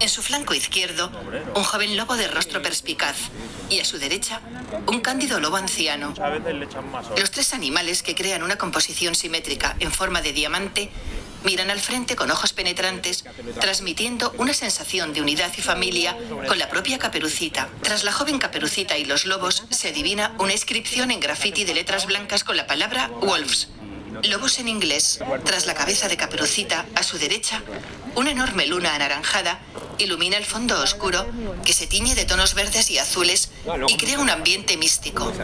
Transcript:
En su flanco izquierdo, un joven lobo de rostro perspicaz y a su derecha, un cándido lobo anciano. Los tres animales, que crean una composición simétrica en forma de diamante, miran al frente con ojos penetrantes, transmitiendo una sensación de unidad y familia con la propia Caperucita. Tras la joven Caperucita y los lobos, se adivina una inscripción en grafiti de letras blancas con la palabra Wolves, lobos en inglés. Tras la cabeza de Caperucita, a su derecha, una enorme luna anaranjada ilumina el fondo oscuro que se tiñe de tonos verdes y azules y crea un ambiente místico.